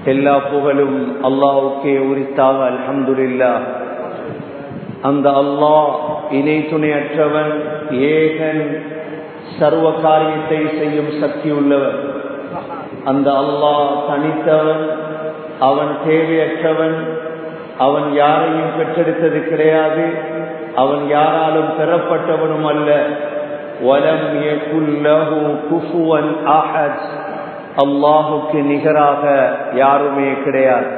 எல்லா புகழும் அல்லாஹ்வுக்கே உரித்தாக. அல்ஹம்துலில்லாஹ். அந்த அல்லாஹ் இணை துணையற்றவன், ஏகன், சர்வ காரியத்தை செய்யும் சக்தி உள்ளவன். அந்த அல்லாஹ் தனித்தவன், அவன் தேவையற்றவன், அவன் யாரையும் பெற்றெடுத்தது கிடையாது, அவன் யாராலும் பெறப்பட்டவனும் அல்ல. வலம் யகுல் லஹு குஃபுவன் அஹத், அல்லாஹுக்கு நிகராக யாருமே கிடையாது.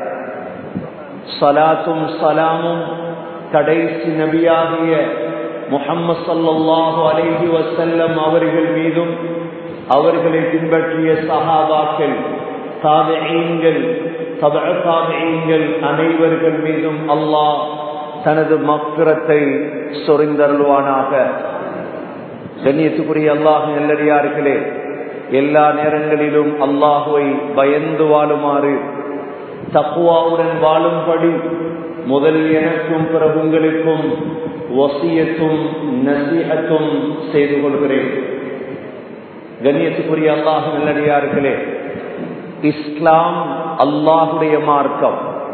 ஸலாத்தும் ஸலாமும் கடைசி நபியாகிய முஹம்மது ஸல்லல்லாஹு அலைஹி வஸல்லம் அவர்கள் மீதும், அவர்களை பின்பற்றிய சஹாபாக்கள், தாபிஈன்கள், தபஅ தாபிஈன்கள் அனைவர்கள் மீதும் அல்லாஹ் தனது மக்ஃபிரத்தை சொரிந்தருள்வானாக. கண்ணியத்துக்குரிய அல்லாஹ்வின் நல்லடியார்களே, எல்லா நேரங்களிலும் அல்லாஹுவை பயந்து வாழுமாறு, தக்வாவுடன் வாழும்படி முதலில் எனக்கும் பிறகு உங்களுக்கும் வசியத்தும் நசீஹத்தும் செய்து கொள்கிறேன். கண்ணியத்துக்குரிய அல்லாஹ்வின் நல்லடியார்களே, இஸ்லாம் அல்லாஹுடைய மார்க்கம்,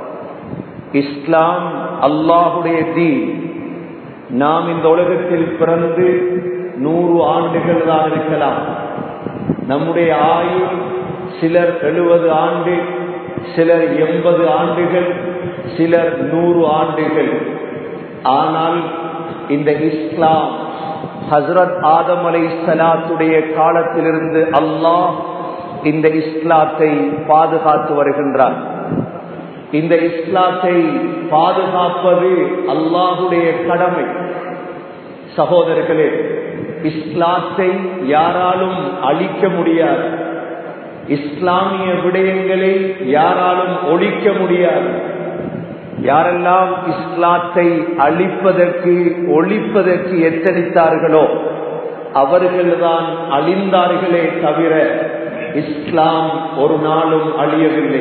இஸ்லாம் அல்லாஹுடைய தீன். நாம் இந்த உலகத்தில் பிறந்து 100 ஆண்டுகள் தான் இருக்கலாம். நம்முடைய ஆயுள் சிலர் 70 ஆண்டு, சிலர் 80 ஆண்டுகள், சிலர் 100 ஆண்டுகள். ஆனால் இந்த இஸ்லாம் ஹஸ்ரத் ஆதம் அலைஹிஸ்ஸலாத்துடைய காலத்திலிருந்து அல்லாஹ் இந்த இஸ்லாத்தை பாதுகாத்து வருகின்றார். இந்த இஸ்லாத்தை பாதுகாப்பது அல்லாஹுடைய கடமை. சகோதரர்களே, இஸ்லாத்தை யாராலும் அழிக்க முடியாது. இஸ்லாமிய விடயங்களை யாராலும் ஒழிக்க முடியாது. யாரெல்லாம் இஸ்லாத்தை அழிப்பதற்கு, ஒழிப்பதற்கு எத்தனித்தார்களோ அவர்கள்தான் அழிந்தார்களே தவிர இஸ்லாம் ஒரு நாளும் அழியவில்லை.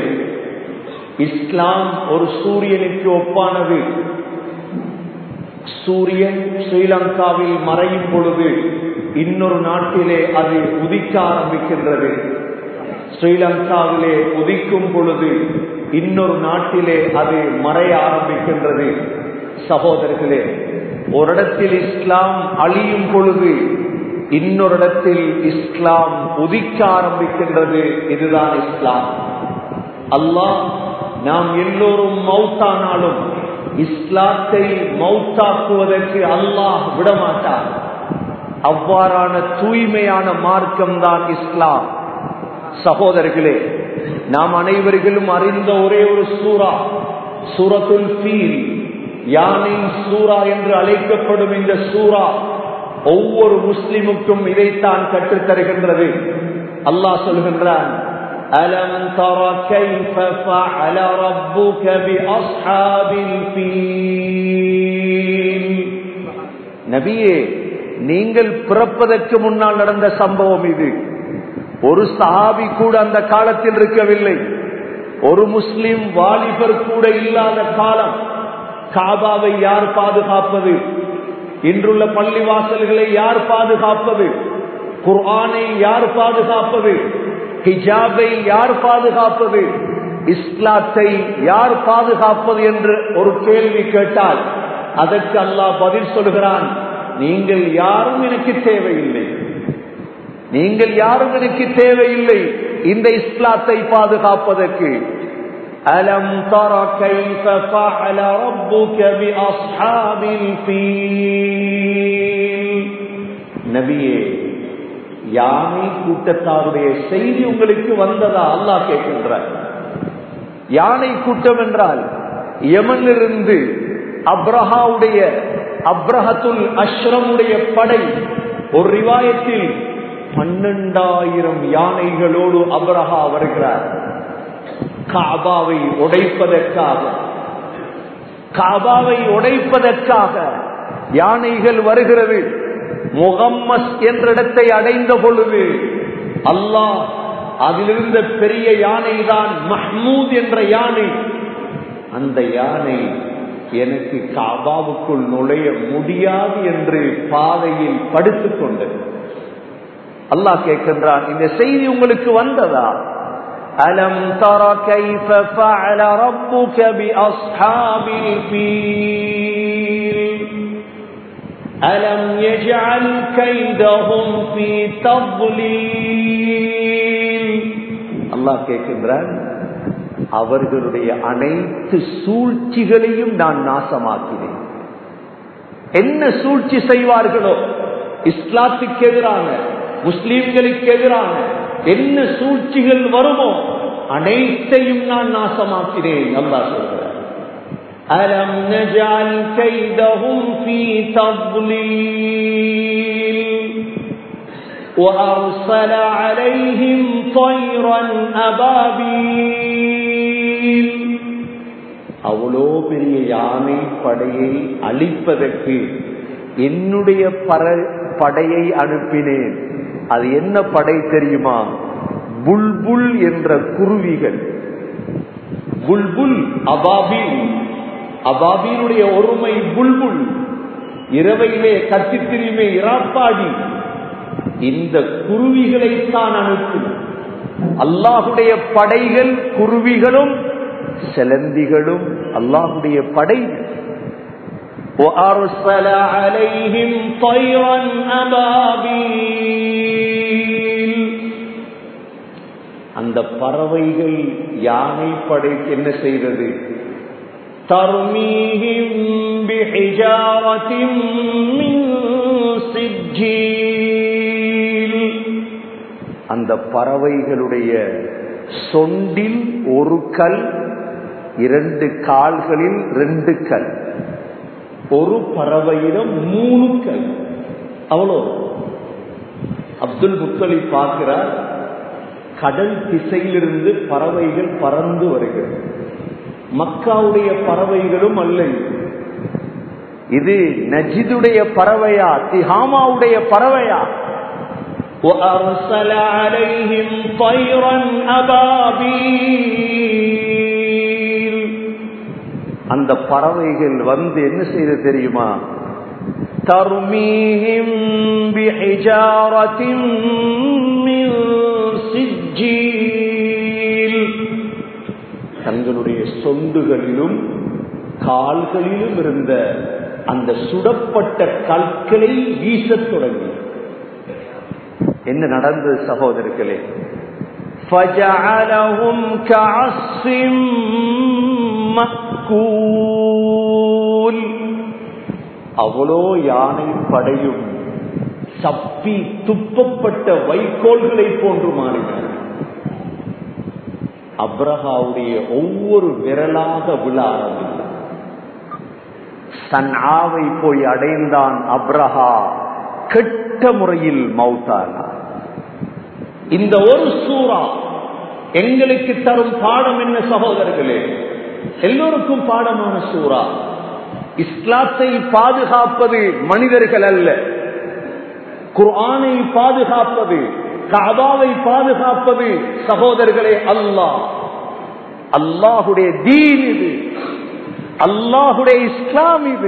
இஸ்லாம் ஒரு சூரியனுக்கு ஒப்பானது. சூரியன் ஸ்ரீலங்காவில் மறையும் பொழுது இன்னொரு நாட்டிலே அது உதிக்க ஆரம்பிக்கின்றது. ஸ்ரீலங்காவிலே உதிக்கும் பொழுது இன்னொரு நாட்டிலே அது மறைய ஆரம்பிக்கின்றது. சகோதரர்களே, ஒரு இடத்தில் இஸ்லாம் அழியும் பொழுது இன்னொரு இடத்தில் இஸ்லாம் உதிக்க ஆரம்பிக்கின்றது. இதுதான் இஸ்லாம். அல்லாஹ் நாம் எல்லோரும் மௌத்தானாலும் இஸ்லாத்தை மௌத்தாக்குவதற்கு அல்லாஹ் விடமாட்டார். அவ்வாறான தூய்மையான மார்க்கம் தான் இஸ்லாம். சகோதரர்களே, நாம் அனைவர்களும் அறிந்த ஒரே ஒரு சூரா, சூரத்துல் ஃபீல், யானை சூரா என்று அழைக்கப்படும் இந்த சூரா ஒவ்வொரு முஸ்லிமுக்கும் இதைத்தான் கற்றுத்தருகின்றது. அல்லாஹ் சொல்கின்றான், அலம் தர கைஃப ஃபஅல ரப்புக பிஅஸ்ஹாபில் ஃபீல். நபியே, நீங்கள் பிறப்பதற்கு முன்னால் நடந்த சம்பவம் இது. ஒரு சஹாபி கூட அந்த காலத்தில் இருக்கவில்லை. ஒரு முஸ்லிம் வாலிபர் கூட இல்லாத காலம். காபாவை யார் பாதுகாப்பது? இன்றுள்ள பள்ளிவாசல்களை யார் பாதுகாப்பது? குர்ஆனை யார் பாதுகாப்பது? ஹிஜாபை யார் பாதுகாப்பது? இஸ்லாத்தை யார் பாதுகாப்பது என்று ஒரு கேள்வி கேட்டால் அதற்கு அல்லாஹ் பதில் சொல்கிறான், நீங்கள் யாரும் எனக்கு தேவையில்லை, நீங்கள் யாரும் எனக்கு தேவையில்லை இந்த இஸ்லாத்தை பாதுகாப்பதற்கு. அலம் தர கைஃப ஃபஅல ரப்புக பிஅஸ்ஹாபில் ஃபீல். நபியே, யானை கூட்டத்தாருடைய செய்தி உங்களுக்கு வந்ததா? அல்லாஹ் கேட்கின்றார். யானை கூட்டம் என்றால் யமனிலிருந்து அப்ரஹாவுடைய, அப்ரஹத்துல் அஷ்ரமுடைய படை. ஒரு ரிவாயத்தில் 12,000 யானைகளோடு அப்ரஹா வருகிறார். காபாவை உடைப்பதற்காக, காபாவை உடைப்பதற்காக யானைகள் வருகிறது. முகம்மஸ் என்ற இடத்தை அடைந்த பொழுது அல்லாஹ் அதிலிருந்த பெரிய யானை தான் மஹ்மூத் என்ற யானை. அந்த யானை எனக்கு காபாவுக்குள் நுழைய முடியாது என்று பாதையில் படுத்துக் கொண்டது. அல்லாஹ் கேட்கின்றான், இந்த செய்தி உங்களுக்கு வந்ததா? ألم تر كيف فعل ربك بأصحاب الفيل ألم يجعل كيدهم في تضليل. அல்லாஹ் கேட்கின்றான், அவர்களுடைய அனைத்து சூழ்ச்சிகளையும் நான் நாசமாக்கினேன். என்ன சூழ்ச்சி செய்வார்களோ, இஸ்லாத்துக்கு எதிரான, முஸ்லிம்களுக்கு எதிரான என்ன சூழ்ச்சிகள் வருமோ அனைத்தையும் நான் நாசமாக்கினேன். அல்லாஹ் சொல்கிறார், அலம் நஜஅல் கைதஹும் ஃபீ தضلீல் وأرسل عليهم طيرا أبابيل. அவ்வளோ பெரிய யானை படையை அழிப்பதற்கு என்னுடைய படையை அனுப்பினேன். அது என்ன படை தெரியுமா? புல்புல் என்ற குருவிகள். புல்புல் அபாபீல். அபாபீலுடைய ஒருமை புல்புல். இரவையிலே கத்தித் திரியுமே இராப்பாடி. இந்த குருவிகளைத்தான் அனுப்பினார். அல்லாஹுடைய படைகள் குருவிகளும் செலந்திகளும் அல்லாஹுடைய படைகள். وَأَرْسَلَ عَلَيْهِمْ طَيْرًا أَبَابِيلَ. அந்த பறவைகள் யானை படைக்கு என்ன செய்தது? تَرْمِيهِمْ بِحِجَارَةٍ مِّن سِجِّيلٍ. அந்த பறவைகளுடைய சொண்டில் ஒரு கல், 2 கால்களில் 2 கல், ஒரு பறவையிடம் 3 கல். அவ்வளோ. அப்துல் முத்தலிப் பார்க்கிறார், கடல் திசையிலிருந்து பறவைகள் பறந்து வருகிறது. மக்காவுடைய பறவைகளும் அல்ல, இது நஜிதுடைய பறவையா, திஹாமாவுடைய பறவையா? وَأَرْسَلَ عَلَيْهِمْ طَيْرًا أَبَابِيلَ. அந்த பறவைகள் வந்து என்ன செய்து தெரியுமா? تَرْمِيهِمْ بِحِجَارَةٍ مِّن سِجِّيلٍ. தங்களுடைய சொந்துகளிலும் கால்களிலும் இருந்த அந்த சுடப்பட்ட கற்களை வீசத் தொடங்கி. என்ன நடந்தது சகோதரர்களே? فَجَعَلَهُمْ كَعَصْفٍ مَأْكُولٍ. அவ்வளோ யானை படையும் சப்பி துப்பப்பட்ட வைக்கோல்களை போன்று மாறினார். அப்ரஹாவுடைய ஒவ்வொரு விரலாக விழ ஆரம்பித்தார். சன்ஆவை போய் அடைந்தான் அப்ரஹா. கெட்ட முறையில் மௌத்தானார். இந்த ஒரு சூரா எங்களுக்கு தரும் பாடம் என்ன சகோதரர்களே? எல்லோருக்கும் பாடமான சூரா. இஸ்லாத்தை பாதுகாப்பது மனிதர்கள் அல்ல, குர்ஆனை பாதுகாப்பது, கஅபாவை பாதுகாப்பது சகோதரர்களே அல்லாஹ். அல்லாஹுடைய தீன் இது, அல்லாஹுடைய இஸ்லாம் இது.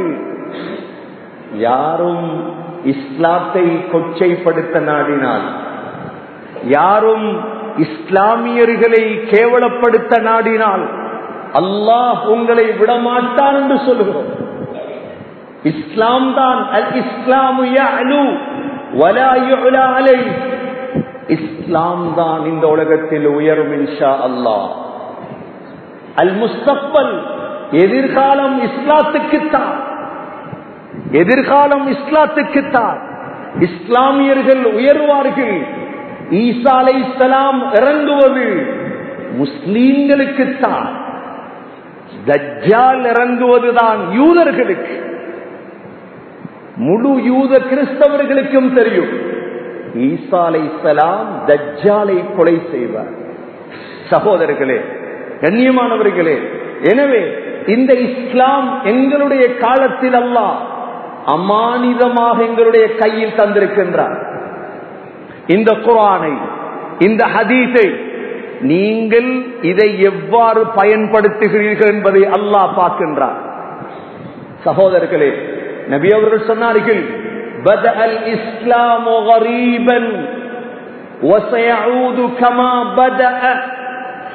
யாரும் இஸ்லாத்தை கொச்சைப்படுத்த நாடினால், யாரும் இஸ்லாமியர்களை கேவலப்படுத்த நாடினால் அல்லாஹ் உங்களை விடமாட்டான் என்று சொல்கிறோம். இஸ்லாம் தான் அல் இஸ்லாமு யஅலு வலா யுஅலா அலைஹி. இஸ்லாம் தான் இந்த உலகத்தில் உயரும் இன்ஷா அல்லாஹ். அல் முஸ்தக்பல், எதிர்காலம் இஸ்லாத்துக்குத்தான், எதிர்காலம் இஸ்லாத்துக்குத்தான். இஸ்லாமியர்கள் உயர்வார்கள். ஈசா அலைஹிஸ்ஸலாம் இறங்குவது முஸ்லீம்களுக்குத்தான். தஜ்ஜால் இறங்குவதுதான் யூதர்களுக்கு. முழு யூத கிறிஸ்தவர்களுக்கும் தெரியும், ஈசா அலைஹிஸ்ஸலாம் தஜ்ஜாலை கொலை செய்வார். சகோதரர்களே, கண்ணியமானவர்களே, எனவே இந்த இஸ்லாம் எங்களுடைய காலத்தில் அல்லாஹ் அமானிதமாக எங்களுடைய கையில் தந்திருக்கின்றார். இந்த குர்ஆனை, இந்த ஹதீஸை நீங்கள் இதை எவ்வாறு பயன்படுத்துகிறீர்கள் என்பதை அல்லாஹ் பார்க்கின்றார். சகோதரர்களே, நபி அவர்கள் சொன்னார்கள், பதஅல் இஸ்லாமு கரீபன் வஸயஊது கமா பதஅ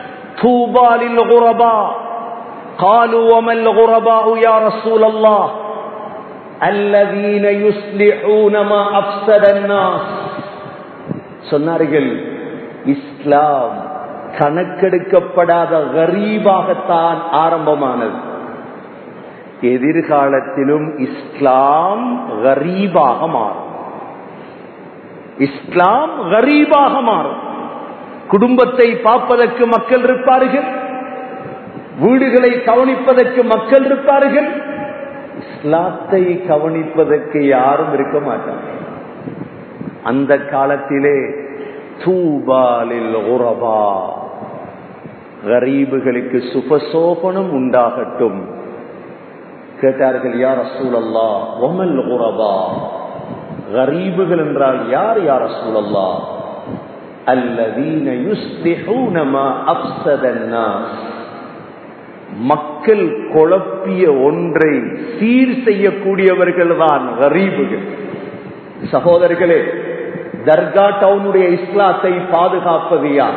طوبى للغرباء قالوا وما الغرباء يا رسول الله الذين يصلحون ما أفسد الناس. சொன்னார்கள், இஸ்லாம் கணக்கெடுக்கப்படாத கரீபாகத்தான் ஆரம்பமானது. எதிர்காலத்திலும் இஸ்லாம் கரீபாக மாறும். இஸ்லாம் கரீபாக மாறும். குடும்பத்தை பார்ப்பதற்கு மக்கள் இருப்பார்கள், வீடுகளை கவனிப்பதற்கு மக்கள் இருப்பார்கள், இஸ்லாத்தை கவனிப்பதற்கு யாரும் இருக்க மாட்டார்கள். அந்த காலத்திலே தூபா லில் குரபா, கரீபுகளுக்கு சுபசோபனம் உண்டாகட்டும். கேட்டார்கள், யா ரசூலல்லாஹ் வமல் குரபா, கரீபுகள் என்றால் யார் யா ரசூலல்லாஹ்? அல்லதீன யுஸ்லிஹூன மா அஃஸத அன்னாஸ், மக்கள் குழப்பிய ஒன்றை சீர் செய்யக்கூடியவர்கள் தான் கரீபுகள். சகோதரர்களே, தர்கா டவுனுடைய இஸ்லாத்தை பாதுகாப்பது யார்?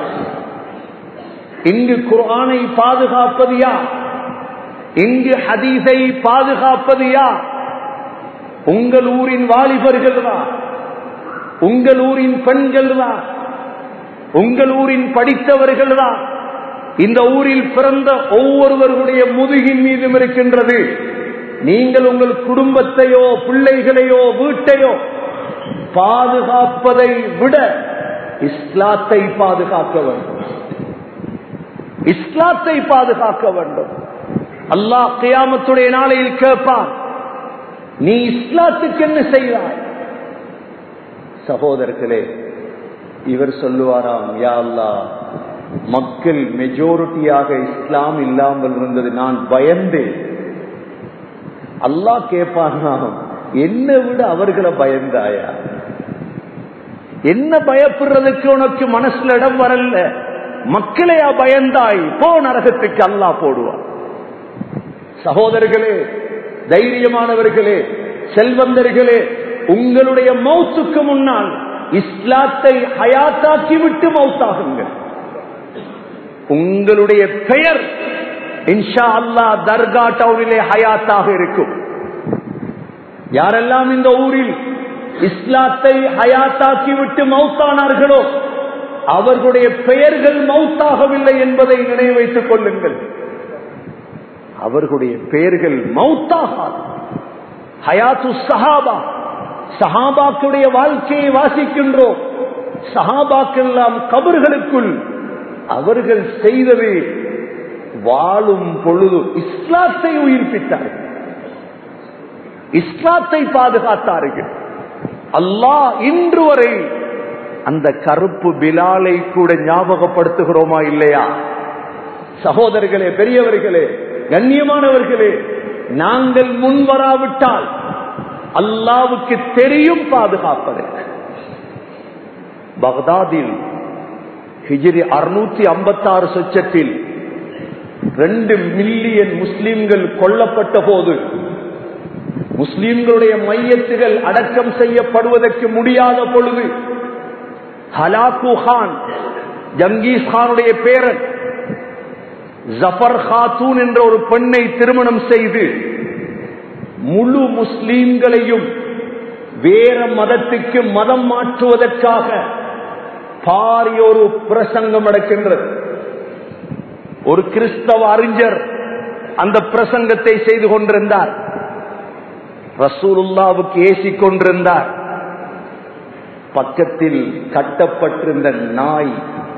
இங்கு குர்ஆனை பாதுகாப்பது யார்? இங்கு ஹதீஸை பாதுகாப்பது யார்? உங்கள் ஊரின் வாலிபர்கள் தான், உங்கள் ஊரின் பெண்கள் தான், உங்கள் ஊரின் படித்தவர்கள் தான். இந்த ஊரில் பிறந்த ஒவ்வொருவருடைய முதுகின் மீதும் இருக்கின்றது. நீங்கள் உங்கள் குடும்பத்தையோ பிள்ளைகளையோ வீட்டையோ பாதுகாப்பதை விட இஸ்லாத்தை பாதுகாக்க வேண்டும். இஸ்லாத்தை பாதுகாக்க வேண்டும். அல்லாஹ் கியாமத்துடைய நாளையில் கேட்பான், நீ இஸ்லாத்துக்கு என்ன செய்தாய்? சகோதரர்களே, இவர் சொல்லுவாராம், யா அல்லாஹ், மக்கள் மெஜாரிட்டியாக இஸ்லாம் இல்லாமல் இருந்தது, நான் பயந்தேன். அல்லாஹ் கேட்பானாம், என்னை விட அவர்களை பயந்தாயா? என்ன பயப்படுறதுக்கு உனக்கு மனசுல இடம் வரல? மக்களையா பயந்தாய்? போ நரகத்துக்கு அல்லாஹ் போடுவான். சகோதரர்களே, தைரியமானவர்களே, செல்வந்தர்களே, உங்களுடைய மௌத்துக்கு முன்னால் இஸ்லாத்தை ஹயாத்தாக்கி விட்டு மௌத்தாகுங்கள். உங்களுடைய பெயர் இன்ஷா அல்லாஹ் தர்கா டவுனிலே ஹயாத்தாக இருக்கும். யாரெல்லாம் இந்த ஊரில் இஸ்லாத்தை ஹயாத்தாக்கி விட்டு மௌத்தானார்களோ அவர்களுடைய பெயர்கள் மௌத்தாகவில்லை என்பதை நினைவு வைத்துக் கொள்ளுங்கள். அவர்களுடைய பெயர்கள் மௌத்தாகாது. ஹயாத்து சஹாபா, சஹாபாக்களுடைய வாழ்க்கையை வாசிக்கின்றோம். சஹாபாக்கள் எல்லாம் கபர்களுக்குள் அவர்கள் செய்தது வாழும் பொழுது இஸ்லாத்தை உயிர்ப்பித்தார்கள், இஸ்லாத்தை பாதுகாத்தார்கள். அல்லாஹ் இன்று வரை அந்த கருப்பு பிலாலை கூட ஞாபகப்படுத்துகிறோமா இல்லையா? சகோதரர்களே, பெரியவர்களே, கண்ணியமானவர்களே, நாங்கள் முன்வராவிட்டால் அல்லாஹ்வுக்கு தெரியும் பாதுகாப்பதற்கு. பக்தாதில் ஹிஜ்ரி 656 சொச்சத்தில் 2 மில்லியன் முஸ்லிம்கள் கொல்லப்பட்ட போது முஸ்லிம்களுடைய மையத்துகள் அடக்கம் செய்யப்படுவதற்கு முடியாத பொழுது ஹலாக்கு கான், ஜங்கீஸ் கானுடைய பேரன், ஜஃபர் காத்தூன் என்ற ஒரு பெண்ணை திருமணம் செய்து முழு முஸ்லிம்களையும் வேற மதத்துக்கு மதம் மாற்றுவதற்காக பாரிய ஒரு பிரசங்கம் நடக்கின்றது. ஒரு கிறிஸ்தவ அறிஞர் அந்த பிரசங்கத்தை செய்து கொண்டிருந்தார். ரசூலுல்லாவுக்கு ஏசிக் கொண்டிருந்தார். பக்கத்தில் கட்டப்பட்டிருந்த நாய்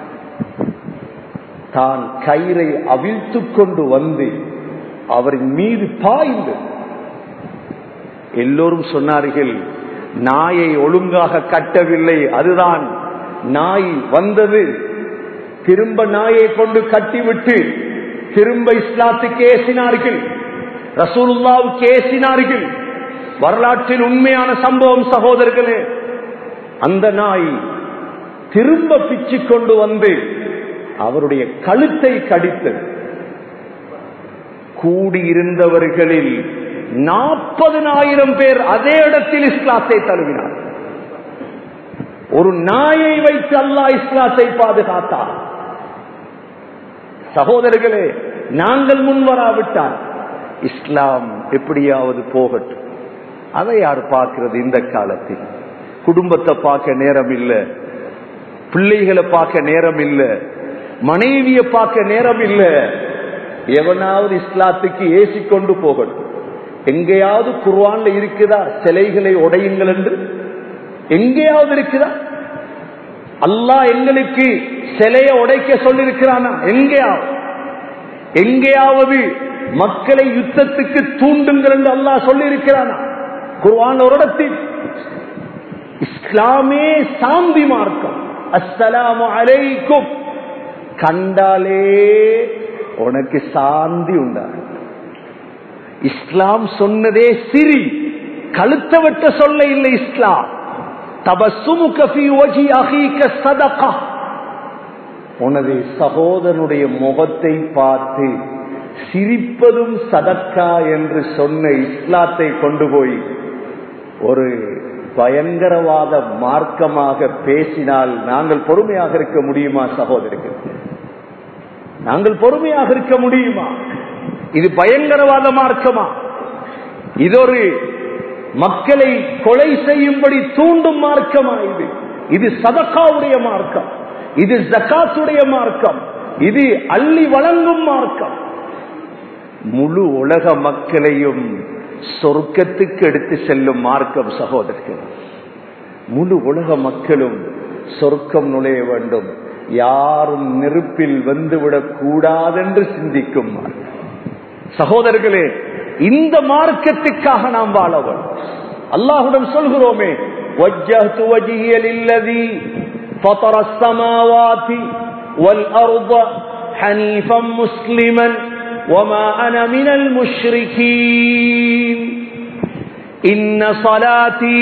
தான் கயிறை அவிழ்த்துக் கொண்டு வந்து அவரின் மீது பாய்ந்து, எல்லோரும் சொன்னார்கள், நாயை ஒழுங்காக கட்டவில்லை, அதுதான் நாய் வந்தது. திரும்ப நாயை கொண்டு கட்டிவிட்டு திரும்ப இஸ்லாத்துக்கு ஏசினார்கள், ரசூலுல்லாவுக்கு ஏசினார்கள். வரலாற்றில் உண்மையான சம்பவம் சகோதரர்களே. அந்த நாய் திரும்ப பிச்சு கொண்டு வந்து அவருடைய கழுத்தை கடித்தது. கூடியிருந்தவர்களில் 40,000 பேர் அதே இடத்தில் இஸ்லாத்தை தழுவினார். ஒரு நாயை வைத்து அல்லாஹ் இஸ்லாத்தை பாதுகாத்தார். சகோதரர்களே, நாங்கள் முன்வராவிட்டால் இஸ்லாம் எப்படியாவது போகட்டும். அதை யார் பார்க்கிறது? இந்த காலத்தில் குடும்பத்தை பார்க்க நேரம் இல்ல, பிள்ளைகளை பார்க்க நேரம் இல்ல, மனைவியை பார்க்க நேரம் இல்ல. எவனாவது இஸ்லாத்துக்கு ஏசிக்கொண்டு போகட்டும். எங்கேயாவது குர்ஆன்ல இருக்குதா சிலைகளை உடையுங்கள் என்று? எங்கேயாவது இருக்குதா? அல்லாஹ் எங்களுக்கு சிலையை உடைக்க சொல்லிருக்கிறானா? எங்கேயாவது மக்களை யுத்தத்துக்கு தூண்டுங்கள் என்று அல்லாஹ் சொல்லியிருக்கிறானா? குர்ஆன் ஒரு இடத்தில். இஸ்லாமே சாந்தி மார்க்கம். அஸ்ஸலாமு அலைக்கும் கண்டாலே உனக்கு சாந்தி உண்டாகும். இஸ்லாம் சொன்னதே சிரி, கழுத்த வெட்ட சொல்ல இல்லை. இஸ்லாம் தபஸ்ஸுமுக ஃபீ வஜ்ஹி அகீக ஸதகா, உனது சகோதரனுடைய முகத்தை பார்த்து சிரிப்பதும் சதக்கா என்று சொன்ன இஸ்லாத்தை கொண்டு போய் ஒரு பயங்கரவாத மார்க்கமாக பேசினால் நாங்கள் பொறுமையாக இருக்க முடியுமா? சகோதரர்கள், நாங்கள் பொறுமையாக இருக்க முடியுமா? இது பயங்கரவாத மார்க்கமா? இது ஒரு மக்களை கொலை செய்யும்படி தூண்டும் மார்க்கமா? இது சதக்காவுடைய மார்க்கம், இது ஜகாத்துடைய மார்க்கம், இது அள்ளி வழங்கும் மார்க்கம். முழு உலக மக்களையும் சொர்க்கத்துக்கு எடுத்து செல்லும் மார்க்கம். சகோதரர்கள், முழு உலக மக்களும் சொர்க்கம் நுழைய வேண்டும், யாரும் நெருப்பில் வந்துவிடக் கூடாதென்று சிந்திக்கும் மார்க்கம். சகோதரர்களே, இந்த மார்க்கத்துக்காக நாம் வாழ வேண்டும். அல்லாஹ்விடம் சொல்கிறோமே, வஜ்ஜஹ்து வஜ்ஹிய லில்லதி ஃபதர ஸமாவாதி வல் அர்த ஹனீஃபன் முஸ்லிமன் வமா அன மினல் முஷ்ரிகீன் இன்ன ஸலாத்தி,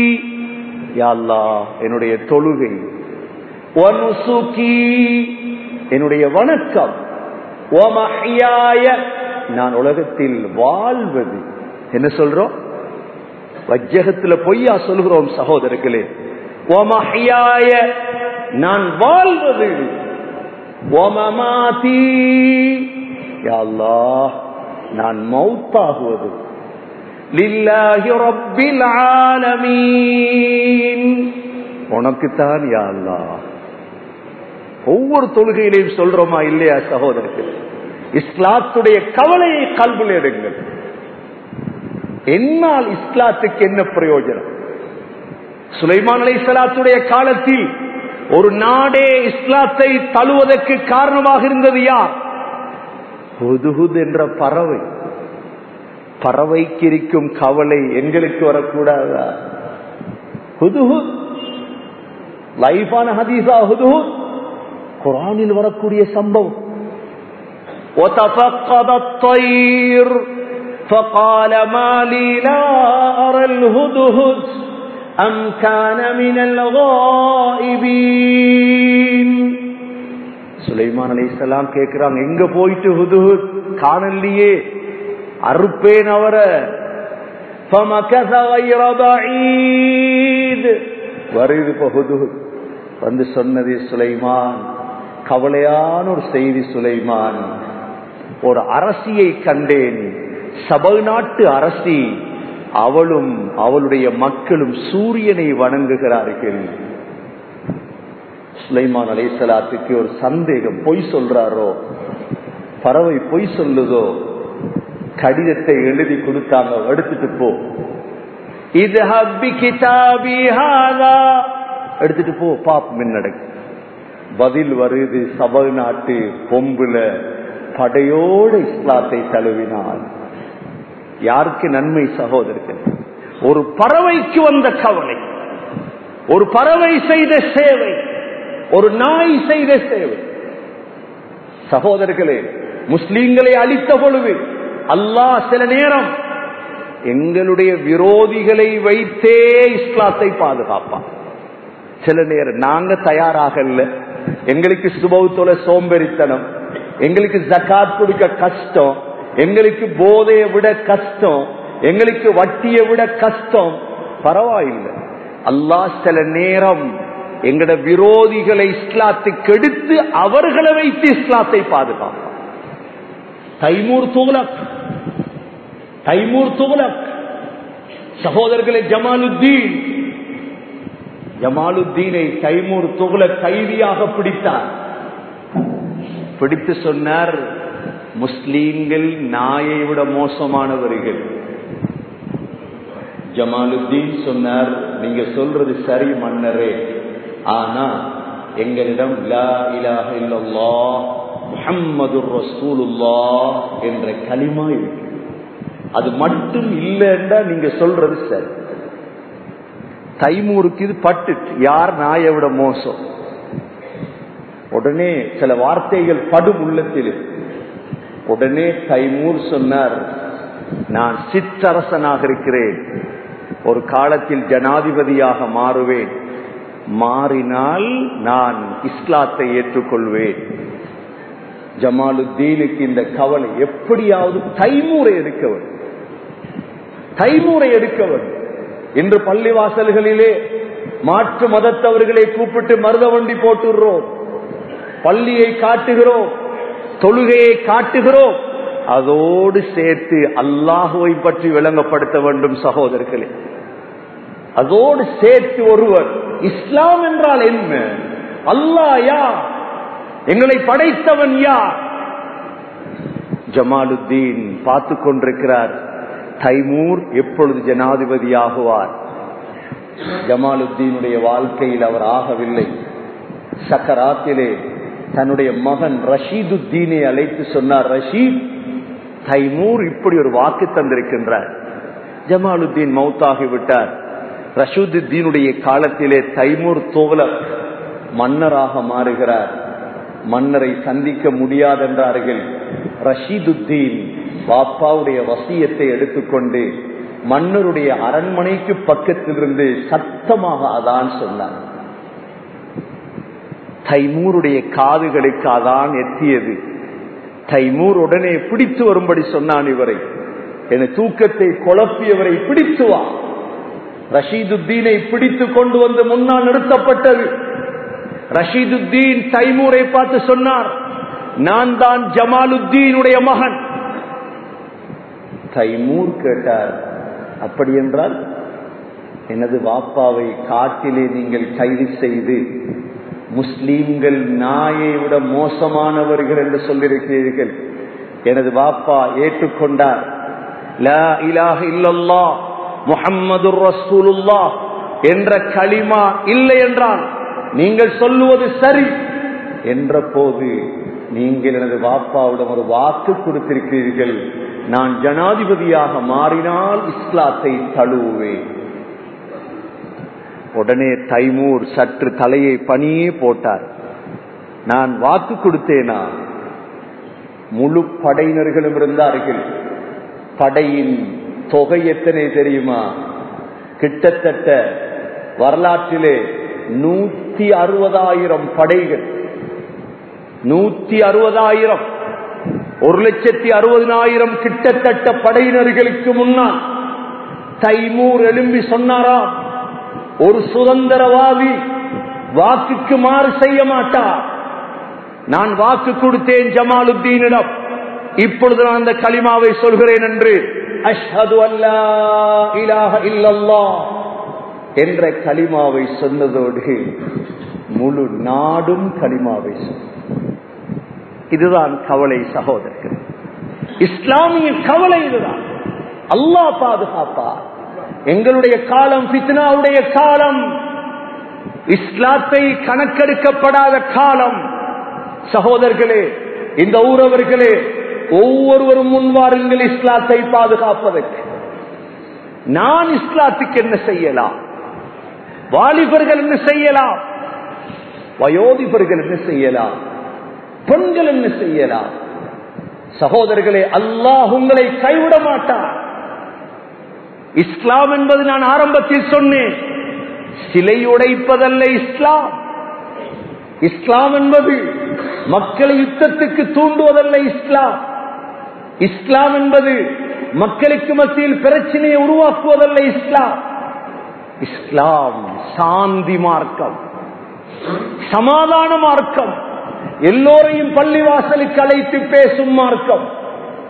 யா அல்லாஹ் என்னுடைய தொழுகை, வ நுசுகி என்னுடைய வணக்கம், வ மஹ்யாய நான் உலகத்தில் வாழ்வது. என்ன சொல்றோம்? வஜ்ஜகத்துல பொய்யா சொல்கிறோம் சகோதரர்களே. வ மஹ்யாய நான் வாழ்வது, வ மமாதி யா அல்லாஹ் நான் மௌத்தாகுவது, லில்லாஹி ரப்பில் ஆலமீன் உனக்குத்தான் யா அல்லாஹ். ஒவ்வொரு தொழுகையிலையும் சொல்றோமா இல்லையா சகோதரர்கள்? இஸ்லாத்துடைய கவலையை கல்வியில் எடுங்கள். என்னால் இஸ்லாத்துக்கு என்ன பிரயோஜனம்? சுலைமான் அலைஹிஸ்ஸலாத்துடைய காலத்தில் ஒரு நாடே இஸ்லாத்தை தழுவதற்கு காரணமாக இருந்தது யார்? ஹுதுஹுத் என்ற பறவை. பறவைக்கு இருக்கும் கவலை எங்களுக்கு வரக்கூடாதா? ஹுதுஹுத் லைஃபான ஹதீஸா? ஹுதுஹுத் குர்ஆனில் வரக்கூடிய சம்பவம். وتفقد الطير فقال ما لي لا أرى الهدهد أم كان من الغائبين. சுலைமான் அலைஹிஸ்ஸலாம் கேக்குறாங்க, எங்க போயிட்டு ஹுதுஹுத் காணலையே, அறுப்பேன் அவரை. فمكث غير بعيد வருது இப்ப ஹுதுஹுத் வந்து சொன்னது, சுலைமான் கவலையான ஒரு செய்தி. சுலைமான், ஒரு அரசியை கண்டேன், சபை நாட்டு அரசி. அவளும் அவளுடைய மக்களும் சூரியனை வணங்குகிறார்கள். சுலைமான் அலைஹிஸ்ஸலாத்துக்கு ஒரு சந்தேகம், பொய் சொல்றாரோ, பறவை பொய் சொல்லுதோ. கடிதத்தை எழுதி கொடுத்தாங்க, எடுத்துட்டு போ, இத்ஹப் பிகிதாபி ஹாதா, எடுத்துட்டு போ, பாப்போம் என்ன நடக்கும். பதில் வருது, சபை நாட்டு பொம்புல படையோடு இஸ்லாத்தை தழுவினார். யாருக்கு நன்மை சகோதரர்கள்? ஒரு பறவைக்கு வந்த கவலை, ஒரு பறவை செய்த சேவை, ஒரு நாய் செய்த சேவை. சகோதரர்களே, முஸ்லிம்களை அழித்த பொழுது அல்லாஹ் சில நேரம் எங்களுடைய விரோதிகளை வைத்தே இஸ்லாத்தை பாதுகாப்பான். சில நேரம் நாங்க தயாராகல, எங்களுக்கு சுபவுத்தோல சோம்பேறித்தனம், எங்களுக்கு ஜகாத் கொடுக்க கஷ்டம், எங்களுக்கு போதையை விட கஷ்டம், எங்களுக்கு வட்டியை விட கஷ்டம். பரவாயில்லை, அல்லாஹ் சில நேரம் எங்கட விரோதிகளை இஸ்லாத்துக்கு எடுத்து அவர்களை வைத்து இஸ்லாத்தை பாதுகாப்பான். தைமூர் துக்ளக் சகோதரர்களே, ஜமாலுத்தீனை தைமூர் துக்ளக் கைதியாக பிடித்தார். பிடித்து சொன்னார், முஸ்லீம்கள் நாயை விட மோசமானவர்கள். ஜமாலுத்தீன் சொன்னார், நீங்க சொல்றது சரி மன்னரே, ஆனா எங்களிடம் லா இலாஹ இல்லல்லாஹ் முஹம்மதுர் ரசூலுல்லாஹ் என்ற கலிமா இருக்கு. அது மட்டும் இல்லைன்னா நீங்க சொல்றது சரி. தைமூருக்கு இது பட்டு, யார் நாயை விட மோசம். உடனே சில வார்த்தைகள் படும் உள்ளத்தில். உடனே தைமூர் சொன்னார், நான் சிற்றரசனாக இருக்கிறேன், ஒரு காலத்தில் ஜனாதிபதியாக மாறுவேன், மாறினால் நான் இஸ்லாத்தை ஏற்றுக்கொள்வேன். ஜமாலுத்தீனுக்கு இந்த கவலை, எப்படியாவது தைமூரை எடுக்கவன். இன்று பள்ளிவாசல்களிலே மாற்று மதத்தவர்களை கூப்பிட்டு மருத வண்டி போட்டுறோம், பள்ளியை காட்டுகிறோம், தொழுகையை காட்டுகிறோம். அதோடு சேர்த்து அல்லாஹுவை பற்றி விளங்கப்படுத்த வேண்டும் சகோதரர்களே. அதோடு சேர்த்து ஒருவர் இஸ்லாம் என்றால் என்ன, அல்லாஹ் யார், எங்களை படைத்தவன் யார். ஜமாலுத்தீன் பார்த்து கொண்டிருக்கிறார், தைமூர் எப்பொழுது ஜனாதிபதி ஆகுவார். ஜமாலுத்தீனுடைய வாழ்க்கையில் அவர் ஆகவில்லை. சக்கராத்திலே தன்னுடைய மகன் ரஷீதுத்தீனை அழைத்து சொன்னார், ரஷீத், தைமூர் இப்படி ஒரு வாக்கு தந்திருக்கின்றார். ஜமாலுத்தீன் மௌத்தாகிவிட்டார். ரஷீதுத்தீனுடைய காலத்திலே தைமூர் துக்ளக் மன்னராக மாறுகிறார். மன்னரை சந்திக்க முடியாதென்றார்கள். ரஷீதுத்தீன் பாப்பாவுடைய வசியத்தை எடுத்துக்கொண்டு மன்னருடைய அரண்மனைக்கு பக்கத்திலிருந்து சத்தமாக அதான் சொன்னார். தைமூருடைய காதுகளுக்கு அதான் எத்தியது. தைமூர் உடனே பிடித்து வரும்படி சொன்னான் இவரை. என தூக்கத்தை குழப்பியவரை பிடித்து வா. ரஷீதுத்தீனை பிடித்து கொண்டு வந்து முன்னால் நிறுத்தப்பட்டது. ரஷீதுத்தீன் தைமூரை பார்த்து சொன்னார், நான் தான் ஜமாலுத்தீனுடைய மகன். தைமூர் கேட்டார், அப்படி என்றால் எனது வாப்பாவை காட்டிலே நீங்கள் கைது செய்து முஸ்லீம்கள் நாயை விட மோசமானவர்கள் என்று சொல்லியிருக்கிறீர்கள். எனது வாப்பா ஏற்றுக்கொண்டார், லா இலாஹ இல்லல்லாஹ் முஹம்மதுர் ரசூலுல்லாஹ் என்ற கலிமா இல்லை என்றால் நீங்கள் சொல்லுவது சரி என்ற போது நீங்கள் எனது வாப்பாவிடம் ஒரு வாக்கு கொடுத்திருக்கிறீர்கள், நான் ஜனாதிபதியாக மாறினால் இஸ்லாத்தை தழுவுவேன். உடனே தைமூர் சற்று தலையை பணியே போட்டார். நான் வாக்கு கொடுத்தேனா? முழு படையினர்களும் இருந்தார்கள். படையின் தொகை எத்தனை தெரியுமா? கிட்டத்தட்ட வரலாற்றிலே 160,000 படைகள். 160,000, 1,60,000 கிட்டத்தட்ட படையினர்களுக்கு முன்னால் தைமூர் எழும்பி சொன்னாராம், ஒரு சுதந்திரவாதி வாக்குக்கு மாறு செய்ய மாட்டார். நான் வாக்கு கொடுத்தேன் ஜமாலுத்தீனிடம், இப்பொழுது நான் அந்த கலிமாவை சொல்கிறேன் என்று அஷ்ஹது அல்லா இலாஹ இல்லல்லாஹ் என்ற கலிமாவை சொன்னதோடு முழு நாடும் கலிமாவை சொன்ன. இதுதான் கவலை சகோதரர்கள், இஸ்லாமிய கவலை இதுதான். அல்லாஹ் பாதுகாப்பார். எங்களுடைய காலம் ஃபித்னாவுடைய காலம், இஸ்லாத்தை கணக்கெடுக்கப்படாத காலம். சகோதரர்களே, இந்த ஊரவர்களே, ஒவ்வொருவரும் முன்வாருங்கள் இஸ்லாத்தை பாதுகாப்பதற்கு. நான் இஸ்லாத்துக்கு என்ன செய்யலாம்? வாலிபர்கள் என்ன செய்யலாம்? வயோதிபர்கள் என்ன செய்யலாம்? பெண்கள் என்ன செய்யலாம்? சகோதரர்களே, அல்லாஹ் உங்களை கைவிட மாட்டார். இஸ்லாம் என்பது நான் ஆரம்பத்தில் சொன்னேன், சிலை உடைப்பதல்ல இஸ்லாம். இஸ்லாம் என்பது மக்களை யுத்தத்துக்கு தூண்டுவதல்ல இஸ்லாம். இஸ்லாம் என்பது மக்களுக்கு மத்தியில் பிரச்சனையை உருவாக்குவதல்ல இஸ்லாம். இஸ்லாம் சாந்தி மார்க்கம், சமாதான மார்க்கம், எல்லோரையும் பள்ளிவாசலுக்கு அழைத்து பேசும் மார்க்கம்.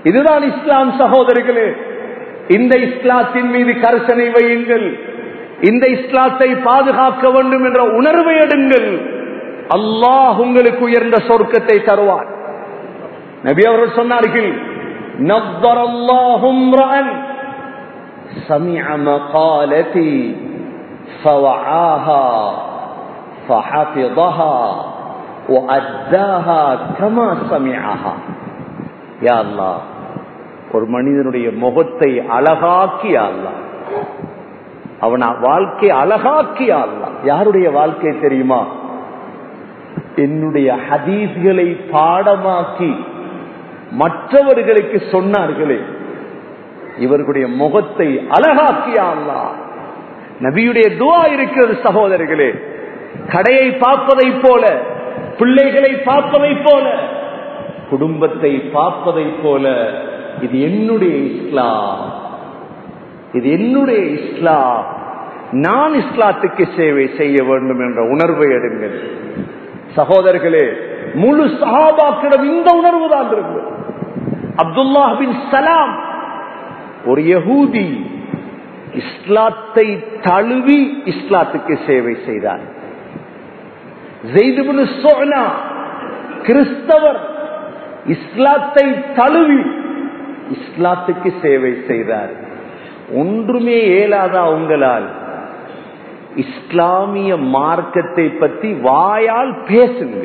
இதுதான் இஸ்லாம் சகோதரர்களே. இந்த இஸ்லாத்தின் மீது கரிசனை வையுங்கள். இந்த இஸ்லாத்தை பாதுகாக்க வேண்டும் என்ற உணர்வை எடுங்கள். அல்லாஹ் உங்களுக்கு உயர்ந்த சொர்க்கத்தை தருவார். நபி அவர்கள் சொன்னார்கள், நவ்வரல்லாஹு இம்ரஅன் சமிஅ மகாலதி ஃபவஆஹா ஃபஹஃபிதஹா வஅத்தாஹா கமா சமிஅஹா. யா அல்லாஹ், ஒரு மனிதனுடைய முகத்தை அழகாக்கிய அல்லாஹ், அவன் வாழ்க்கை அழகாக்கிய அல்லாஹ். யாருடைய வாழ்க்கை தெரியுமா? என்னுடைய ஹதீஸ்களை பாடமாக்கி மற்றவர்களுக்கு சொன்னார்களே, இவர்களுடைய முகத்தை அழகாக்கிய அல்லாஹ். நபியுடைய துஆ இருக்கிறது சகோதரர்களே. கடையை பார்ப்பதை போல, பிள்ளைகளை பார்ப்பதை போல, குடும்பத்தை பார்ப்பதை போல, இது என்னுடைய இஸ்லாம், இது என்னுடைய இஸ்லாம், நான் இஸ்லாத்துக்கு சேவை செய்ய வேண்டும் என்ற உணர்வை எடுங்கள் சகோதரர்களே. முழு சஹாபாக்களிடம் இந்த உணர்வு தான் இருக்கு. அப்துல்லாஹ் பின் சலாம் ஒரு யஹூதி, இஸ்லாத்தை தழுவி இஸ்லாத்துக்கு சேவை செய்தார். ஸைத் இப்னு ஸுஅனா கிறிஸ்தவர், இஸ்லாத்தை தழுவி இஸ்லாத்துக்கு சேவை செய்தார். ஒன்றுமே இயலாதா உங்களால்? இஸ்லாமிய மார்க்கத்தை பற்றி வாயால் பேசுங்க,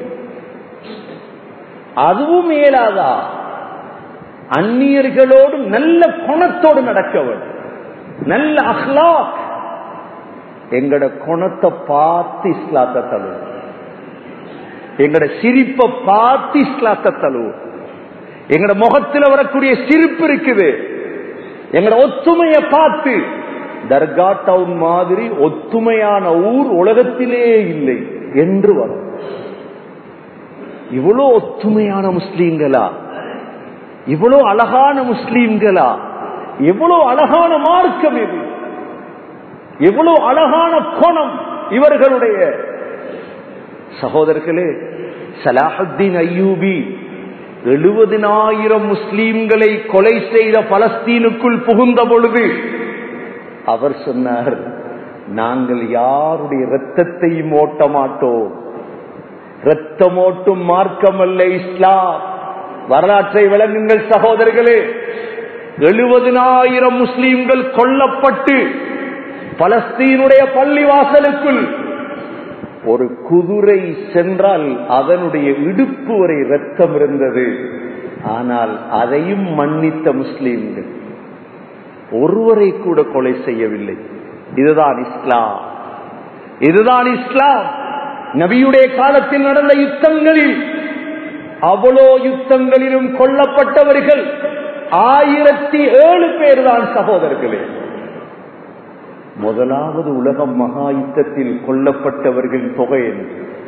அதுவும் இயலாதா? அந்நியர்களோடு நல்ல குணத்தோடு நடக்க வேண்டும், நல்ல அஹ்லாக். எங்கட குணத்தை பார்த்து இஸ்லாத்தை தழுவும், எங்கட சிரிப்பை பார்த்து இஸ்லாத்தை தழுவும். எங்கட முகத்தில் வரக்கூடிய சிரிப்பு இருக்குது, எங்கட ஒத்துமையை பார்த்து. தர்கா டவுன் மாதிரி ஒத்துமையான ஊர் உலகத்திலே இல்லை என்று வரும். இவ்வளோ ஒத்துமையான முஸ்லீம்களா, இவ்வளோ அழகான முஸ்லீம்களா, எவ்வளவு அழகான மார்க்கம் இது, எவ்வளவு அழகான கோணம் இவர்களுடைய. சகோதரர்களே, சலாஹுத்தீன் அய்யூபி 70,000 முஸ்லீம்களை கொலை செய்த பலஸ்தீனுக்குள் புகுந்த பொழுது அவர் சொன்னார், நாங்கள் யாருடைய இரத்தத்தையும் ஓட்ட மாட்டோம், இரத்தமோட்டும் மார்க்கம் அல்ல இஸ்லாம். வரலாற்றை விளங்குங்கள் சகோதரர்களே. 70,000 முஸ்லீம்கள் கொல்லப்பட்டு பலஸ்தீனுடைய பள்ளிவாசலுக்குள் ஒரு குதிரை சென்றால் அதனுடைய இடுப்பு வரை இரத்தம் இருந்தது. ஆனால் அதையும் மன்னித்த முஸ்லீம்கள் ஒருவரை கூட கொலை செய்யவில்லை. இதுதான் இஸ்லாம், இதுதான் இஸ்லாம். நபியுடைய காலத்தில் நடந்த யுத்தங்களில், அவ்வளோ யுத்தங்களிலும் கொல்லப்பட்டவர்கள் 1007 பேர் தான் சகோதரர்களே. முதலாவது உலக மகா யுத்தத்தில் கொல்லப்பட்டவர்கள் தொகை என்ன?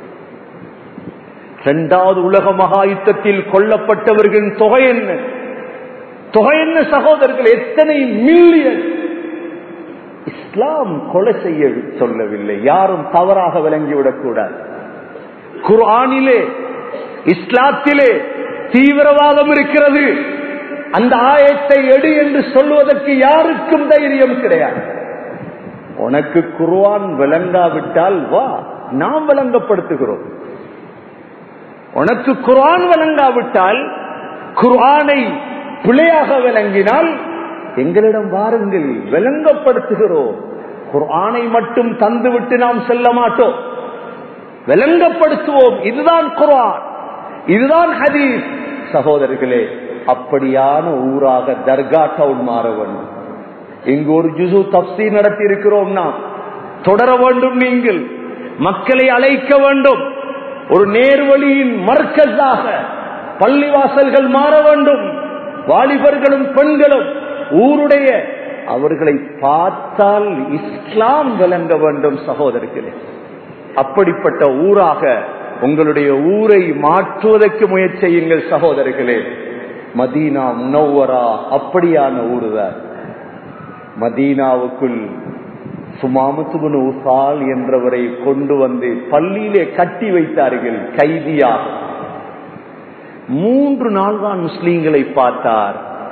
இரண்டாவது உலக மகா யுத்தத்தில் கொல்லப்பட்டவர்கள் தொகை என்ன? தொகை என்ன சகோதரர்கள்? எத்தனை மில்லியன். இஸ்லாம் கொலை செய்ய சொல்லவில்லை, யாரும் தவறாக விளங்கிவிடக் கூடாது. குர்ஆனிலே இஸ்லாத்திலே தீவிரவாதம் இருக்கிறது, அந்த ஆயத்தை எடு என்று சொல்வதற்கு யாருக்கும் தைரியம் கிடையாது. உனக்கு குர்ஆன் விளங்காவிட்டால் வா, நாம் விளங்கப்படுத்துகிறோம். உனக்கு குர்ஆன் விளங்காவிட்டால், குர்ஆனை பிழையாக விளங்கினால் எங்களிடம் வாருங்கள், விளங்கப்படுத்துகிறோம். குர்ஆனை மட்டும் தந்துவிட்டு நாம் செல்ல மாட்டோம், விளங்கப்படுத்துவோம். இதுதான் குர்ஆன், இதுதான் ஹதீஸ். சகோதரர்களே, அப்படியான ஊராக தர்கா டவுன் மாற வேண்டும். இங்கு ஒரு ஜுசு தப்சீர் நடத்தி இருக்கிறோம், நாம் தொடர வேண்டும். நீங்கள் மக்களை அழைக்க வேண்டும். ஒரு நேர்வழியின் மர்க்கஸாக பள்ளிவாசல்கள் மாற வேண்டும். வாலிபர்களும் பெண்களும் ஊருடைய அவர்களை பார்த்தால் இஸ்லாம் விளங்க வேண்டும் சகோதரர்களே. அப்படிப்பட்ட ஊராக உங்களுடைய ஊரை மாற்றுவதற்கு முயற்சி செய்யுங்கள் சகோதரர்களே. மதீனா முனவ்வரா அப்படியான ஊருதான். மதீனாவுக்குள் சுமாமத் இப்னு உசால் என்றவரை கொண்டு வந்து பள்ளியிலே கட்டி வைத்தார்கள் கைதியாக. 3 நாள் தான் முஸ்லீம்களை பார்த்தார்.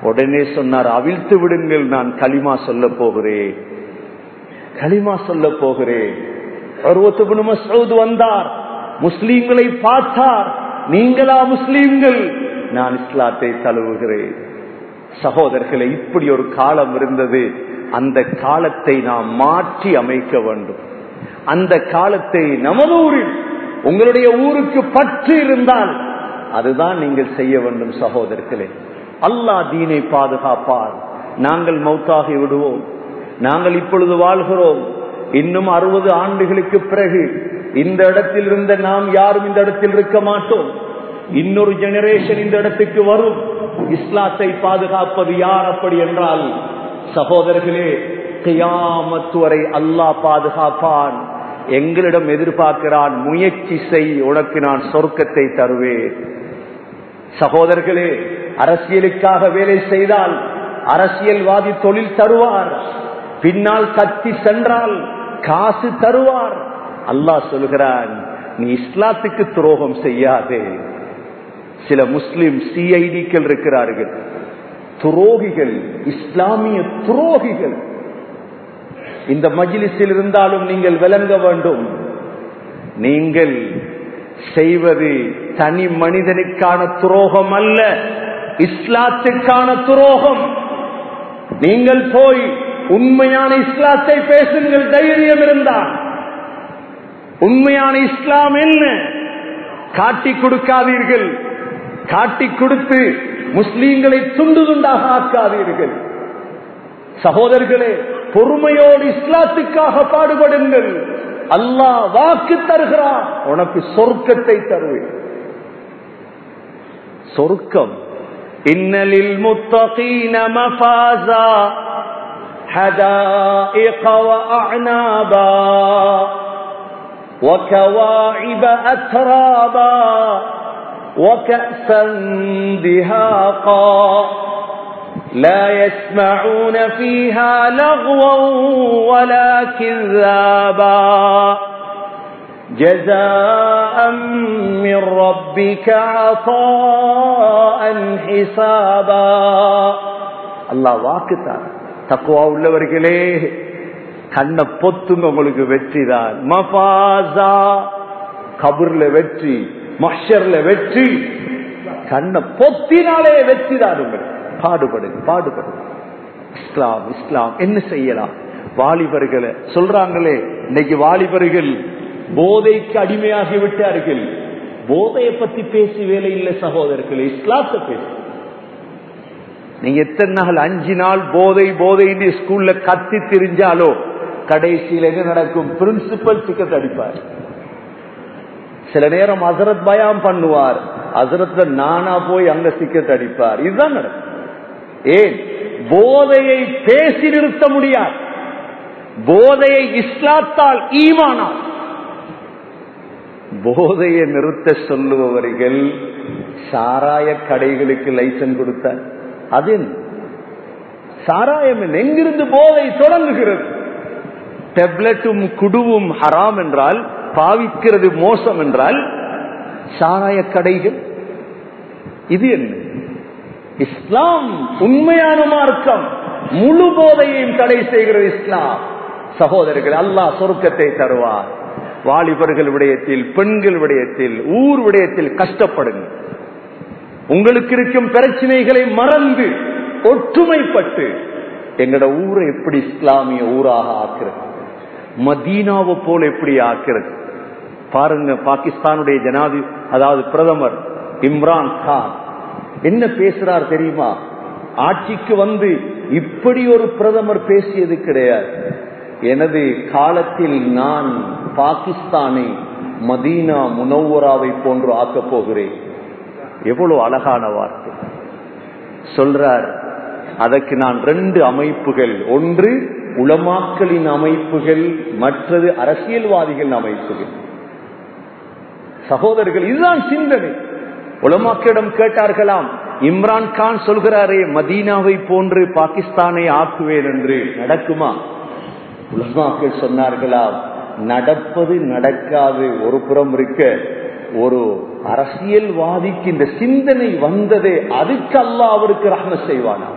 உடனே சொன்னார், அவிழ்த்து விடுங்கள், நான் கலிமா சொல்ல போகிறேன், கலிமா சொல்ல போகிறேன். உர்வத் இப்னு மஸ்ஊத் வந்தார், முஸ்லிம்களை பார்த்தார், நீங்களா முஸ்லிம்கள்? நான் இஸ்லாத்தை தழுவுகிறேன். சகோதரர்களே, இப்படி ஒரு காலம் இருந்தது. அந்த காலத்தை நாம் மாற்றி அமைக்க வேண்டும். அந்த காலத்தை நமது ஊரில், உங்களுடைய ஊருக்கு பற்று இருந்தால் அதுதான் நீங்கள் செய்ய வேண்டும். சகோதரர்களே, அல்லாஹ் தீனை பாதுகாப்பார். நாங்கள் மௌத்தாகி விடுவோம். நாங்கள் இப்பொழுது வாழ்கிறோம். இன்னும் 60 ஆண்டுகளுக்கு பிறகு இந்த இடத்தில் இருந்த நாம் யாரும் இந்த இடத்தில் இருக்க மாட்டோம். இன்னொரு ஜெனரேஷன் இந்த இடத்துக்கு வரும். இஸ்லாத்தை பாதுகாப்பது யார் அப்படி என்றால், சகோதரர்களே, கியாமத் வரை அல்லாஹ் பாதுகாப்பான். எங்களிடம் எதிர்பார்க்கிறான், முயற்சி செய், உனக்கு நான் சொர்க்கத்தை தருவேன். சகோதரர்களே, அரசியலுக்காக வேலை செய்தால் அரசியல்வாதி தொழில் தருவார், பின்னால் கத்தி சென்றால் காசு தருவார். அல்லாஹ் சொல்கிறான், நீ இஸ்லாத்துக்கு துரோகம் செய்யாதே. சில முஸ்லிம் சிஐடிக்கள் இருக்கிறார்கள், துரோகிகள், இஸ்லாமிய துரோகிகள். இந்த மஜ்லிஸில் இருந்தாலும் நீங்கள் விளங்க வேண்டும், நீங்கள் செய்வது தனி மனிதனுக்கான துரோகம் அல்ல, இஸ்லாத்துக்கான துரோகம். நீங்கள் போய் உண்மையான இஸ்லாத்தை பேசுங்கள், தைரியம் இருந்தால். உண்மையான இஸ்லாம் என்ன காட்டி கொடுக்காதீர்கள். காட்டி கொடுத்து முஸ்லீம்களை துண்டு துண்டாக ஆக்காதீர்கள். சகோதரர்களே, பொறுமையோடு இஸ்லாத்துக்காக பாடுபடுங்கள். அல்லாஹ் வாக்கு தருகிறார், உனக்கு சொர்க்கத்தை தருவேன். சொர்க்கம். இன்னலில் முத்தகீன மஃபாஸா ஹதாயிக வஅஅனாபா وكواعب أترابا وكأسا دهاقا لا يسمعون فيها لغوا ولا كذابا جزاء من ربك عطاء حسابا. அல்லாஹ் வாக்குதான். தக்வா உள்ளவர்களே, கண்ண பொத்துங்க, உங்களுக்கு வெற்றிதான். மஃபாஸா, கபர்ல வெற்றி, மஹ்ஷர்ல வெற்றி. கண்ண பொத்தினாலே வெற்றிதான் உங்களுக்கு. பாடுபடுங்க, பாடுபடுங்க. இஸ்லாம் இஸ்லாம் என்ன செய்யலாம்? வாலிபர்களை சொல்றாங்களே, இன்னைக்கு வாலிபர்கள் போதைக்கு அடிமையாகி விட்டார்கள். போதையை பத்தி பேசி வேலை இல்லை சகோதரர்களே, இஸ்லாத்தை பேசு. நீங்க எத்தனை நாள் 5 நாள் போதை போதை ஸ்கூல்ல கத்தி திரிஞ்சாலோ கடைசியில் என்ன நடக்கும்? பிரின்சிபல் டிக்கெட் அடிப்பார். சில நேரம் ஹசரத் பயான் பண்ணுவார், ஹசரத்ல நானா போய் அங்க டிக்கெட் அடிப்பார். இதுதான் நடக்கும். ஏன்? போதையை பேசி நிறுத்த முடியாது. போதையை இஸ்லாத்தால், ஈமானால். போதையை நிறுத்த சொல்லுபவர்கள் சாராய கடைகளுக்கு லைசன்ஸ் கொடுத்தார். அது சாராயம் எங்கிருந்து போதை தொடங்குகிறது? டெப்லெட்டும் குடுவும் ஹராம் என்றால், பாவிக்கிறது மோசம் என்றால், சாராய கடைகள் இது என்ன? இஸ்லாம் உண்மையான மார்க்கம். முழு போதையையும் தடை செய்கிறது இஸ்லாம். சகோதரர்கள், அல்லாஹ் சொர்க்கத்தை தருவார். வாலிபர்கள் விடயத்தில், பெண்கள் விடயத்தில், ஊர் விடயத்தில் கஷ்டப்படுங்க. உங்களுக்கு இருக்கும் பிரச்சனைகளை மறந்து ஒற்றுமைப்பட்டு எங்கட ஊரை எப்படி இஸ்லாமிய ஊராக ஆக்குறது, மதீனாவை போல எப்படி ஆக்குறது பாருங்க. பாகிஸ்தானுடைய அதாவது பிரதமர் இம்ரான் கான் என்ன பேசுறார் தெரியுமா? ஆட்சிக்கு வந்து இப்படி ஒரு பிரதமர் பேசியது கிடையாது. எனது காலத்தில் நான் பாகிஸ்தானை மதீனா முனவ்வராவை போன்று ஆக்கப் போகிறேன். எவ்வளவு அழகான வார்த்தை சொல்றார். அதற்கு நான் 2 அமைப்புகள், ஒன்று உலமாக்களின் அமைப்புகள், மற்றது அரசியல்வாதிகள் அமைப்புகள். சகோதரர்கள், இதுதான் சிந்தனை. உலமாக்களிடம் கேட்டார்களாம், இம்ரான் கான் சொல்கிறாரே மதீனாவை போன்று பாகிஸ்தானை ஆக்குவேன் என்று, நடக்குமா? உலமாக்கள் சொன்னார்களாம், நடப்பது நடக்காது ஒரு புறம் இருக்க, ஒரு அரசியல்வாதிக்கு இந்த சிந்தனை வந்ததே, அதுக்கு அல்லாஹ் அவருக்கு ரஹ்மத் செய்வானா?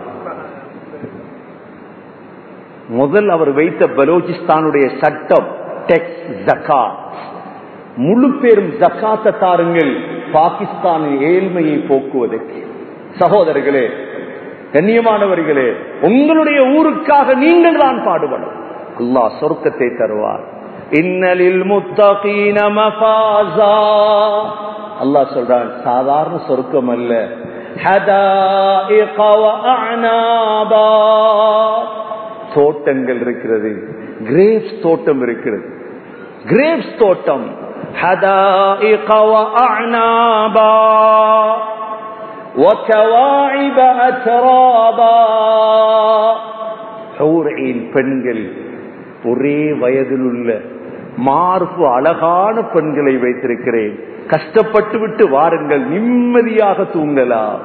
முதல் அவர் வைத்த பலோச்சிஸ்தானுடைய சட்டம் டெக்ஸ் ஜகாத், முழு பேரும் ஜகாத்தை தாருங்கள் பாகிஸ்தானின் ஏழ்மையை போக்குவதற்கு. சகோதரர்களே, கண்ணியமானவர்களே, உங்களுடைய ஊருக்காக நீங்கள் தான் பாடுபடும். அல்லாஹ் சொர்க்கத்தை தருவார். இன்னலில் முத்தகீன மஃபாஸா, அல்லாஹ் சொல்றான் சாதாரண சொர்க்கம் அல்ல, ஹதாயிக வ அஅனாபா, தோட்டங்கள் இருக்கிறது, கிரேப்ஸ் தோட்டம் இருக்கிறது, கிரேப்ஸ் தோட்டம், ஹதாயிக வ அஅனாபா وكواعب أترابا, பெண்கள் ஒரே வயதில் உள்ள மார்பு அழகான பெண்களை வைத்திருக்கிறேன், கஷ்டப்பட்டு விட்டு வாருங்கள், நிம்மதியாக தூங்கலாம்.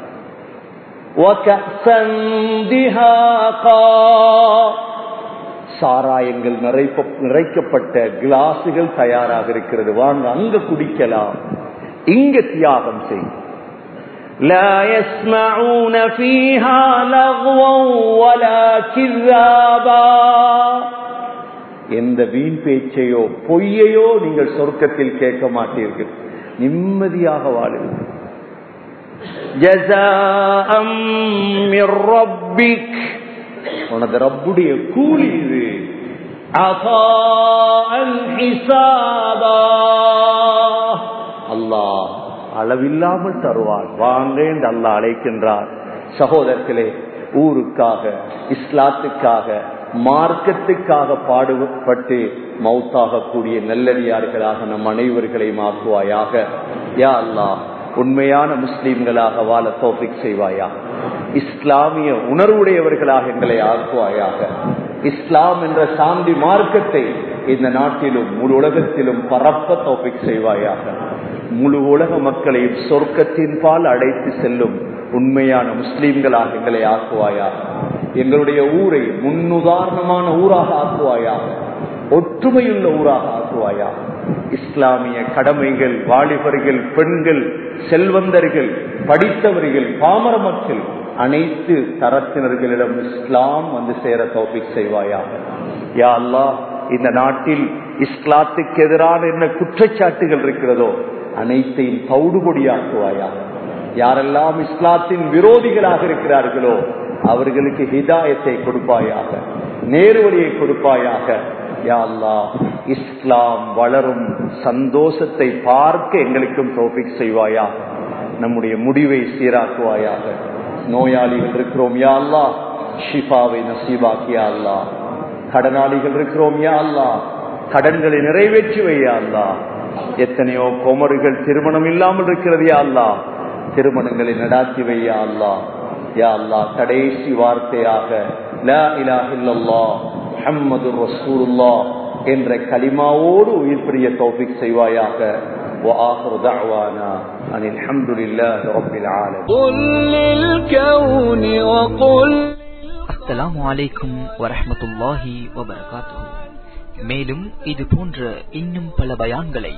சாராயங்கள் நிறைக்கப்பட்ட கிளாஸுகள் தயாராக இருக்கிறது, வாங்க அங்க குடிக்கலாம், இங்க தியாகம் செய்யும். لا يسمعون فيها لغوا ولا كذابا, எந்த வீண் பேச்சையோ பொய்யையோ நீங்கள் சொர்க்கத்தில் கேட்க மாட்டீர்கள், நிம்மதியாக வாழுங்கள். ஜஸாஅம் மிர் ரப்பிக், உனது ரப்புடைய கூலி இது. அஸாஅன் ஹிசாபா, அல்லாஹ் அளவில்லாமல் தருவான், வாங்க என்று அல்லாஹ் அழைக்கின்றார். சகோதரர்களே, ஊருக்காக, இஸ்லாத்துக்காக, மார்க்கத்துக்காக பாடுபட்டு மௌத்தாகக்கூடிய நல்லடியார்களாக நம் அனைவர்களையும் ஆக்குவாயாக. யா அல்லாஹ், உண்மையான முஸ்லிம்களாக வாழ தௌஃபீக் செய்வாயாக. இஸ்லாமிய உணர்வுடையவர்களாக எங்களை ஆக்குவாயாக. இஸ்லாம் என்ற சாந்தி மார்க்கத்தை இந்த நாட்டிலும் முழு உலகத்திலும் பரப்ப தௌஃபீக் செய்வாயாக. முழு உலக மக்களையும் சொர்க்கத்தின் பால் அழைத்து செல்லும் உண்மையான முஸ்லிம்களாக எங்களை ஆக்குவாயாக. எங்களுடைய ஊரை முன்னுதாரணமான ஊராக ஆக்குவாயாக, ஒற்றுமையுள்ள ஊராக ஆக்குவாயாக. இஸ்லாமிய கடமைகள், வாலிபர்கள், பெண்கள், செல்வந்தர்கள், படித்தவர்கள், பாமர மக்கள், அனைத்து தரத்தினர்களிடம் இஸ்லாம் வந்து சேர தௌஃபீக் செய்வாயாக. யா அல்லாஹ், இந்த நாட்டில் இஸ்லாத்துக்கு எதிரான என்ன குற்றச்சாட்டுகள் இருக்கிறதோ அனைத்தையும் தவிடுபொடியாக்குவாயாக. யாரெல்லாம் இஸ்லாத்தின் விரோதிகளாக இருக்கிறார்களோ அவர்களுக்கு ஹிதாயத்தை கொடுப்பாயாக, நேர்வழியை கொடுப்பாயாக. யா அல்லாஹ், இஸ்லாம் வளரும் சந்தோஷத்தை பார்க்க எங்களுக்கும் தௌஃபீக் செய்வாயாக. நம்முடைய முடிவை சீராக்குவாயாக. நோயாளிகள் இருக்கிறோம், யா அல்லாஹ், ஷிஃபாவை நசீபாக்கி யா அல்லாஹ். கடனாளிகள் இருக்கிறோம், யா அல்லாஹ், கடன்களை நிறைவேற்றி வை யா அல்லாஹ். எத்தனையோ குமர்கள் திருமணம் இல்லாமல் இருக்கிறது, யா அல்லாஹ், திருமணங்களை நடாத்தி வை யா அல்லாஹ். யா அல்லாஹ், கடைசி வார்த்தையாக லா இலாஹ இல்லல்லாஹ் முஹம்மதுர் ரசூலுல்லாஹ் என்ற கலிமாவோடு உயிர் பிரிய தௌஃபீக் செய்வாயாக. وآخر دعوانا أن الحمد لله رب العالمين. قل للكون وقل. السلام عليكم ورحمة الله وبركاته. மேலும் இது போன்ற இன்னும் பல பயான்களை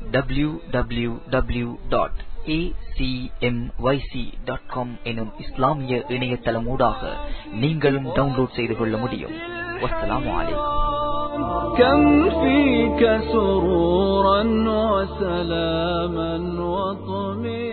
www.acmyc.com எனும் இஸ்லாமிய இணையதளமூடாக நீங்களும் டவுன்லோட் செய்து கொள்ள முடியும். வஸ்ஸலாமு அலைக்கும். كم فيك سرورا وسلاما وطمئنانا